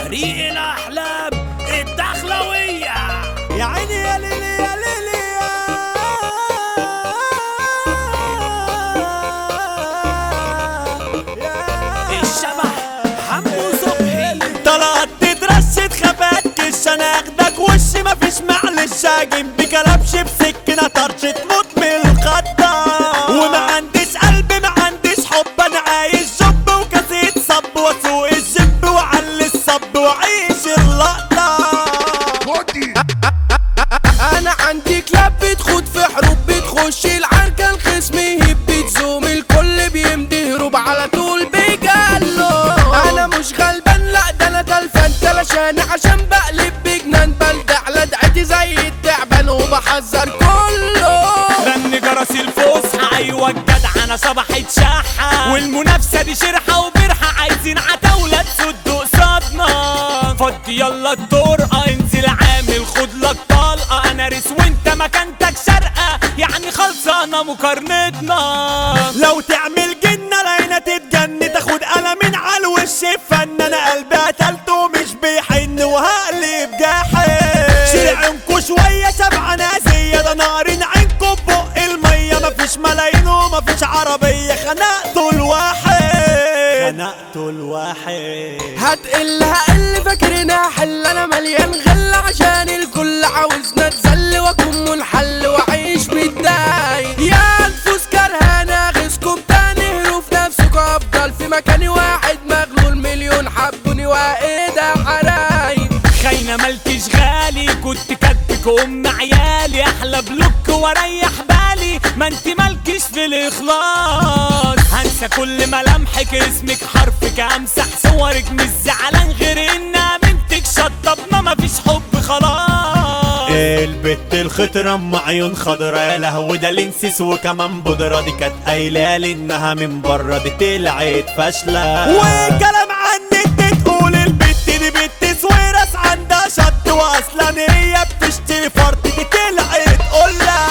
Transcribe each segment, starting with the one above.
فريق الأحلام الدخلوية. يا عيني يا ليلي يا ليلي يا الشبح حمو صبحي. طلعت تترشد خباتكش انا اخدك وشي مفيش معلش اجيب بكلبش بسكنة طرش تموت من الخطة. وما عنديش قلب ما عنديش حب انا عايش جب وكاسيت صب واسوق الجب وعلي الصب وعيش اللقطة. انا عندي كلاب بتخوض في حروب بتخش العركة الخصم يهب بتزوم الكل بيمدي هروب على طول بيجلو. انا مش غلبان لا ده انا تلفان تلاشاني عشان بقلب بجنان بلدع لدعتي زي التعبان وبحذر كله. رن جرس الفسحة ايوه الجدع انا صبحت شحة والمنافسة دي شرحة وبرحة عايزين عتاولة تسد قصادنا. فضي يلا الطرقة انزل عامل خد لك طلقة انا ريس وانت مكانتك شرقة يعني خلصانة مقارنتنا. لو تعمل جنة لقينا تتجن تاخد قلمين على الوش فن انا قلبي قتلته ومش بيحن وهقلب جاحد. شرعكوا شوية سبعة ناسية ده نارين عينكوا ببق المية مفيش ملايين ومفيش عربية خنقتوا الواحد هتقل فاكرنا حل انا مليان غل عشان الكل عاوزنا اتذل واكون منحل واعيش متضايق. يا نفوس كرهانة غيظكم تاني هروا في نفسكم افضل في مكاني واحد مغلول مليون حبوني وايده حرايب. خاينة مالكش غالي كنت كاتبك ام عيالي احلى بلوك واريح بالي ما انت مالكش في الاخلاص. هنسى كل ملامحك اسمك حرفك امسح صورك مش زعلان غير ان امنتك شطبنا مفيش حب خلاص. البت الخضرا ام عيون خضرا يا لهوي ده لنسيس وكمان بودرة دي كانت قايلالي انها من بره دي طلعت فاشلة. وكلام عنك تقول البت دي بنت سويرس عندها شط واصلا هي بتشتري فرط دي طلعت قلة.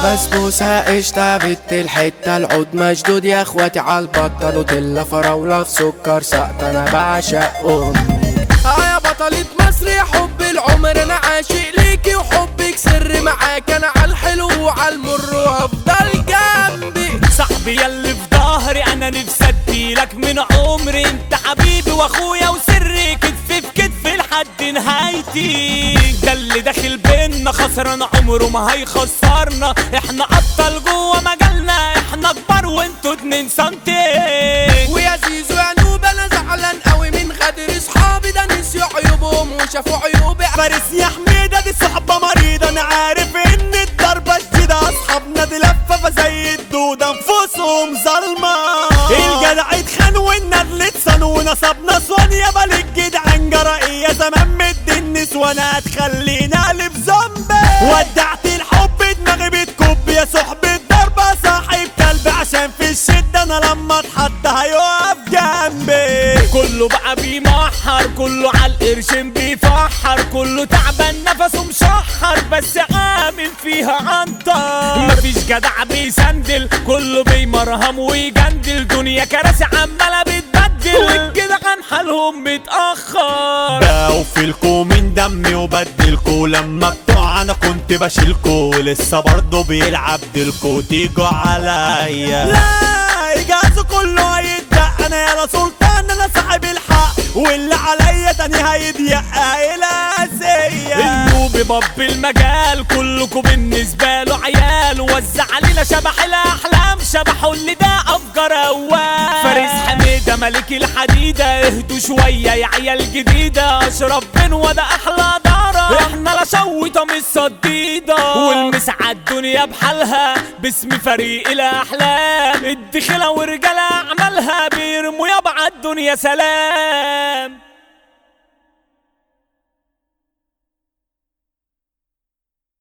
بسبوسة قشطة بت الحتة العود مشدود يا اخواتي عالبطة نوتيلا فراولة في سكر سقط انا بعشق امي. يا بطلة مصر يا حب العمر انا عاشق ليكي وحبك سر معاك انا عالحلو وعالمر وافضل جنبي. صاحبي ياللي في ظهري انا نفسي اديلك من عمري انت حبيبي واخويا وسري كتف في كتف لحد نهايتي. ده اللي داخل بينا خسران عمره ما هيخسرنا احنا ابطال جوه مجالنا احنا كبار وانتوا 2 سنتي. ويا زيزو يا نوب انا زعلان قوي من غدر صحابي ده نسيوا عيوبهم وشافوا عيوبي. فارس يا حميدة دي صحبة مريضة انا عارف ان الضربة شديدة اصحابنا دي لفة زي الدودة انفسهم ظلمة. الجدع اتخان والندل اتصان ونصبنا صوان يابا للجدعان جرائية زمان مد النسوان هتخلينا قلب زومبي. ودعت الحب دماغي بتكب يا صحبة ضربة صاحب كلب عشان في الشدة انا لما اتحط هيقف جنبي. كله بقى بيمحر كله عالقرشين بيفحر كله تعبان نفسه مشحر بس عامل فيها عنطر. مفيش جدع بيسندل كله بيمرهم ويجندل دنيا كراسي عمالة بتبدل والجدعان حالهم متأخر. بوفلكوا من دمي وبدلكوا لما بتوع انا كنت بشيلكوا لسه برضه بيلعب ديلكوا تيجوا عليا. لا اجازوا كله هيتدق انا يا سلطان انا صاحب الحق واللي عليا تاني هيضيق الاسية. النوب باب المجال كلكوا بالنسبة له عيال وزع علينا شبح الاحلام شبحوا اللي ده افجر اوال. فارس حميدة ملك الحديدة اهدوا شوية يا عيال جديدة اشرب بنوة ده احلى دارة احنا لا شوطة مش صديدة. والمسعى الدنيا بحالها باسم فريق الاحلام الدخلة ورجالة اعمالها بيرموا يابا عالدنيا سلام.